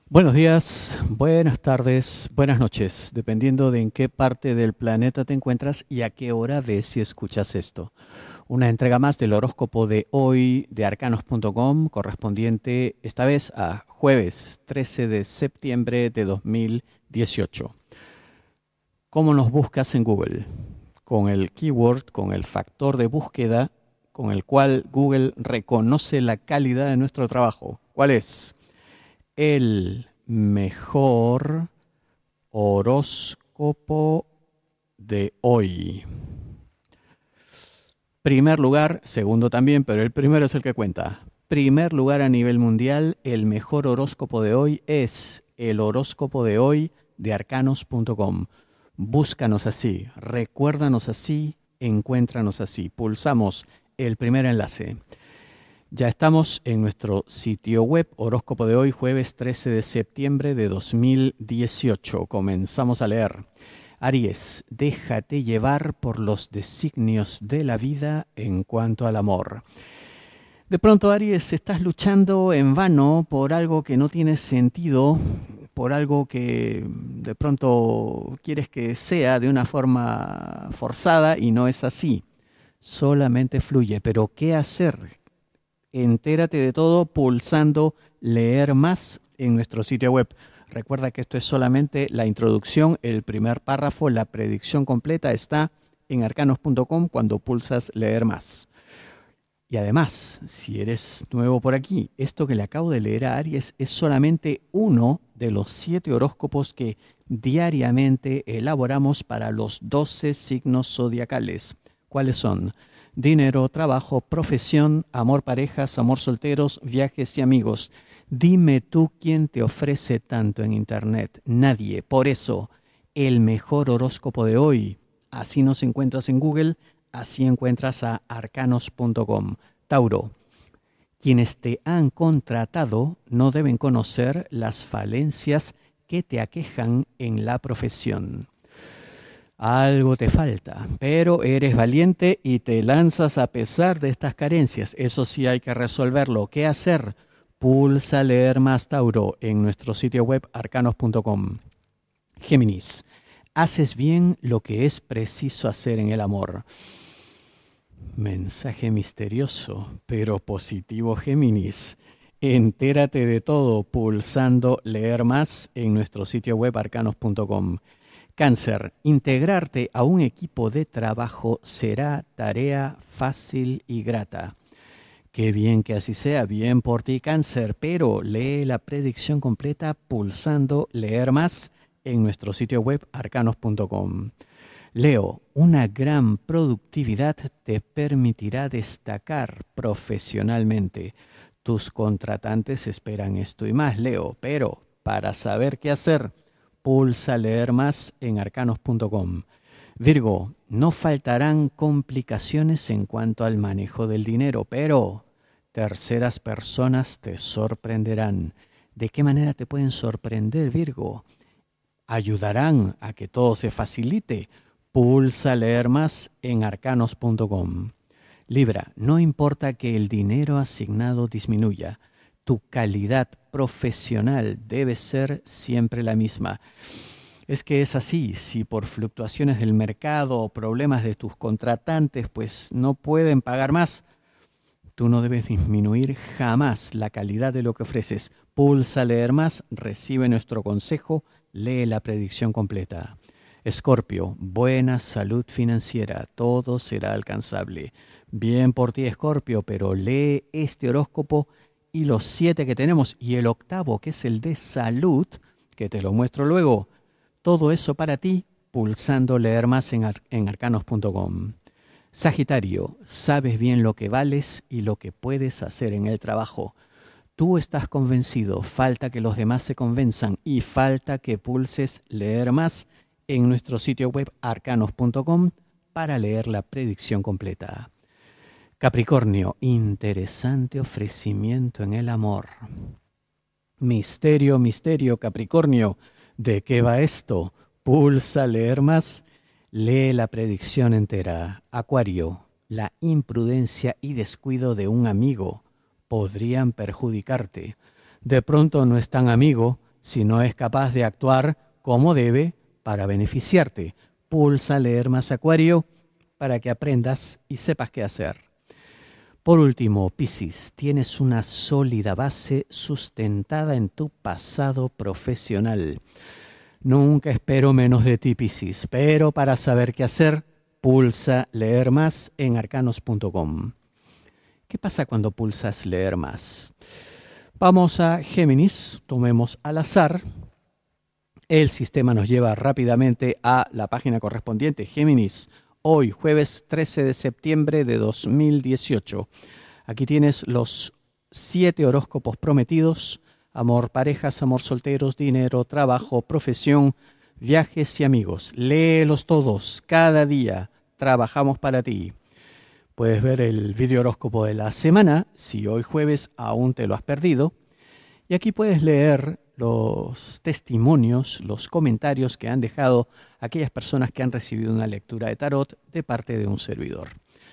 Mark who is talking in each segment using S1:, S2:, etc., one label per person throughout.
S1: Buenos días, buenas tardes, buenas noches, dependiendo de en qué parte del planeta te encuentras y a qué hora ves y escuchas esto. Una entrega más del horóscopo de hoy de arcanos.com, correspondiente esta vez a jueves 13 de septiembre de 2018. ¿Cómo nos buscas en Google? Con el keyword, con el factor de búsqueda con el cual Google reconoce la calidad de nuestro trabajo. ¿Cuál es? El mejor horóscopo de hoy. Primer lugar, segundo también, pero el primero es el que cuenta. Primer lugar a nivel mundial, el mejor horóscopo de hoy es el horóscopo de hoy de arcanos.com. Búscanos así, recuérdanos así, encuéntranos así. Pulsamos el primer enlace. Ya estamos en nuestro sitio web, horóscopo de hoy, jueves 13 de septiembre de 2018. Comenzamos a leer. Aries, déjate llevar por los designios de la vida en cuanto al amor. De pronto, Aries, estás luchando en vano por algo que no tiene sentido, por algo que de pronto quieres que sea de una forma forzada y no es así. Solamente fluye, pero ¿qué hacer? Entérate de todo pulsando leer más en nuestro sitio web. Recuerda que esto es solamente la introducción, el primer párrafo, la predicción completa está en arcanos.com cuando pulsas leer más. Y además, si eres nuevo por aquí, esto que le acabo de leer a Aries es solamente uno de los 7 horóscopos que diariamente elaboramos para los 12 signos zodiacales. ¿Cuáles son? Dinero, trabajo, profesión, amor, parejas, amor, solteros, viajes y amigos. Dime tú quién te ofrece tanto en internet. Nadie. Por eso, el mejor horóscopo de hoy. Así nos encuentras en Google, así encuentras a arcanos.com. Tauro, quienes te han contratado no deben conocer las falencias que te aquejan en la profesión. Algo te falta, pero eres valiente y te lanzas a pesar de estas carencias. Eso sí hay que resolverlo. ¿Qué hacer? Pulsa leer más, Tauro, en nuestro sitio web arcanos.com. Géminis, haces bien lo que es preciso hacer en el amor. Mensaje misterioso, pero positivo, Géminis. Entérate de todo pulsando leer más en nuestro sitio web arcanos.com. Cáncer, integrarte a un equipo de trabajo será tarea fácil y grata. Qué bien que así sea, bien por ti, Cáncer, pero lee la predicción completa pulsando leer más en nuestro sitio web arcanos.com. Leo, una gran productividad te permitirá destacar profesionalmente. Tus contratantes esperan esto y más, Leo, pero para saber qué hacer, pulsa leer más en arcanos.com. Virgo, no faltarán complicaciones en cuanto al manejo del dinero, pero terceras personas te sorprenderán. ¿De qué manera te pueden sorprender, Virgo? Ayudarán a que todo se facilite. Pulsa leer más en arcanos.com. Libra, no importa que el dinero asignado disminuya. Tu calidad profesional debe ser siempre la misma. Es que es así, si por fluctuaciones del mercado o problemas de tus contratantes pues no pueden pagar más, tú no debes disminuir jamás la calidad de lo que ofreces. Pulsa leer más, recibe nuestro consejo, lee la predicción completa. Escorpio, buena salud financiera, todo será alcanzable. Bien por ti, Escorpio, pero lee este horóscopo y los 7 que tenemos y el octavo, que es el de salud, que te lo muestro luego. Todo eso para ti, pulsando leer más en arcanos.com. Sagitario, sabes bien lo que vales y lo que puedes hacer en el trabajo. Tú estás convencido, falta que los demás se convenzan y falta que pulses leer más en nuestro sitio web arcanos.com para leer la predicción completa. Capricornio, interesante ofrecimiento en el amor. Misterio, misterio, Capricornio, ¿de qué va esto? Pulsa leer más, lee la predicción entera. Acuario, la imprudencia y descuido de un amigo podrían perjudicarte. De pronto no es tan amigo, si no es capaz de actuar como debe para beneficiarte. Pulsa Leer Más Acuario para que aprendas y sepas qué hacer. Por último, Piscis, tienes una sólida base sustentada en tu pasado profesional. Nunca espero menos de ti, Piscis, pero para saber qué hacer, pulsa Leer Más en arcanos.com. ¿Qué pasa cuando pulsas Leer Más? Vamos a Géminis, tomemos al azar. El sistema nos lleva rápidamente a la página correspondiente, Géminis. Hoy, jueves 13 de septiembre de 2018. Aquí tienes los 7 horóscopos prometidos: amor, parejas, amor, solteros, dinero, trabajo, profesión, viajes y amigos. Léelos todos, cada día. Trabajamos para ti. Puedes ver el video horóscopo de la semana, si hoy jueves aún te lo has perdido. Y aquí puedes leer los testimonios, los comentarios que han dejado aquellas personas que han recibido una lectura de tarot de parte de un servidor.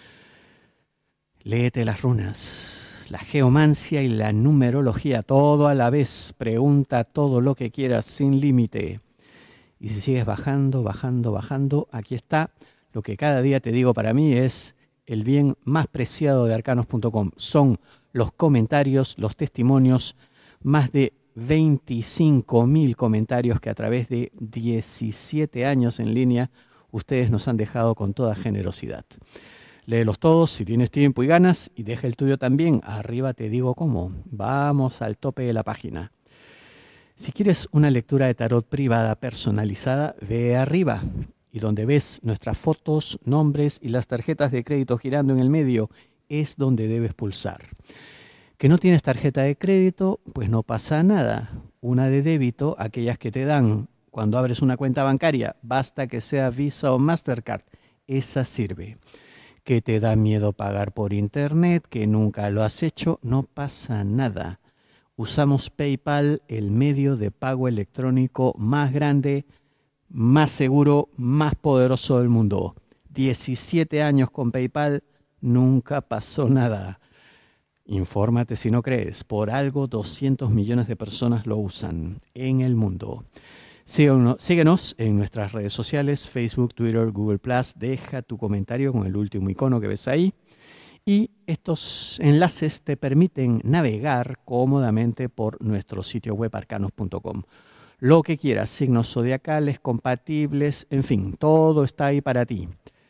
S1: Léete las runas, la geomancia y la numerología, todo a la vez. Pregunta todo lo que quieras sin límite. Y si sigues bajando, aquí está. Lo que cada día te digo, para mí es el bien más preciado de arcanos.com. Son los comentarios, los testimonios, más de 25.000 comentarios que a través de 17 años en línea ustedes nos han dejado con toda generosidad. Léelos todos si tienes tiempo y ganas, y deja el tuyo también. Arriba te digo cómo. Vamos al tope de la página. Si quieres una lectura de tarot privada personalizada, ve arriba, y donde ves nuestras fotos, nombres y las tarjetas de crédito girando en el medio, es donde debes pulsar. ¿Que no tienes tarjeta de crédito? Pues no pasa nada. Una de débito, aquellas que te dan cuando abres una cuenta bancaria, basta que sea Visa o Mastercard, esa sirve. ¿Que te da miedo pagar por internet? ¿Que nunca lo has hecho? No pasa nada. Usamos PayPal, el medio de pago electrónico más grande, más seguro, más poderoso del mundo. 17 años con PayPal, nunca pasó nada. Infórmate si no crees. Por algo 200 millones de personas lo usan en el mundo. Síguenos en nuestras redes sociales, Facebook, Twitter, Google+. Deja tu comentario con el último icono que ves ahí. Y estos enlaces te permiten navegar cómodamente por nuestro sitio web arcanos.com. Lo que quieras, signos zodiacales, compatibles, en fin, todo está ahí para ti.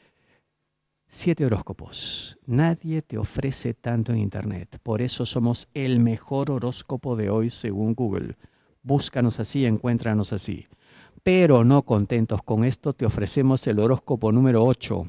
S1: 7 horóscopos. Nadie te ofrece tanto en Internet. Por eso somos el mejor horóscopo de hoy según Google. Búscanos así, encuéntranos así. Pero no contentos con esto, te ofrecemos el horóscopo número 8.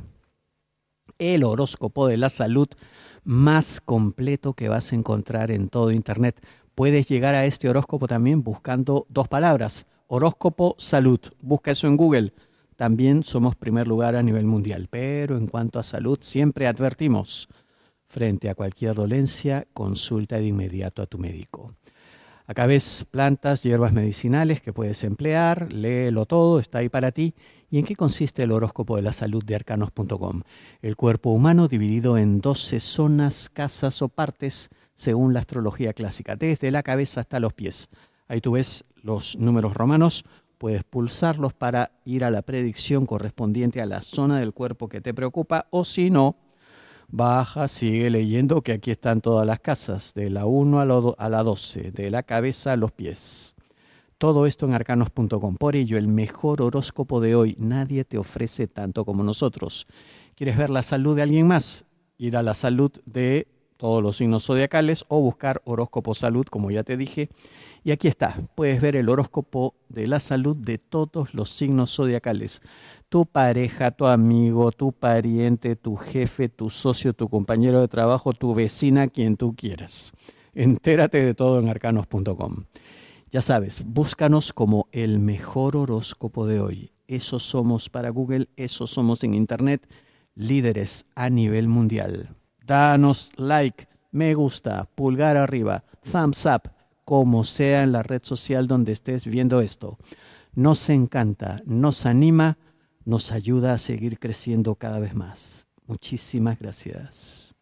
S1: El horóscopo de la salud más completo que vas a encontrar en todo Internet. Puedes llegar a este horóscopo también buscando 2 palabras. Horóscopo salud. Busca eso en Google. También somos primer lugar a nivel mundial, pero en cuanto a salud siempre advertimos: frente a cualquier dolencia, consulta de inmediato a tu médico. Acá ves plantas, hierbas medicinales que puedes emplear, léelo todo, está ahí para ti. ¿Y en qué consiste el horóscopo de la salud de arcanos.com? El cuerpo humano dividido en 12 zonas, casas o partes según la astrología clásica, desde la cabeza hasta los pies. Ahí tú ves los números romanos. Puedes pulsarlos para ir a la predicción correspondiente a la zona del cuerpo que te preocupa, o si no, baja, sigue leyendo que aquí están todas las casas, de la 1 a la 12, de la cabeza a los pies. Todo esto en arcanos.com. Por ello, el mejor horóscopo de hoy, nadie te ofrece tanto como nosotros. ¿Quieres ver la salud de alguien más? Ir a la salud de todos los signos zodiacales o buscar horóscopo salud, como ya te dije. Y aquí está, puedes ver el horóscopo de la salud de todos los signos zodiacales. Tu pareja, tu amigo, tu pariente, tu jefe, tu socio, tu compañero de trabajo, tu vecina, quien tú quieras. Entérate de todo en arcanos.com. Ya sabes, búscanos como el mejor horóscopo de hoy. Eso somos para Google, eso somos en Internet, líderes a nivel mundial. Danos like, me gusta, pulgar arriba, thumbs up, como sea en la red social donde estés viendo esto. Nos encanta, nos anima, nos ayuda a seguir creciendo cada vez más. Muchísimas gracias.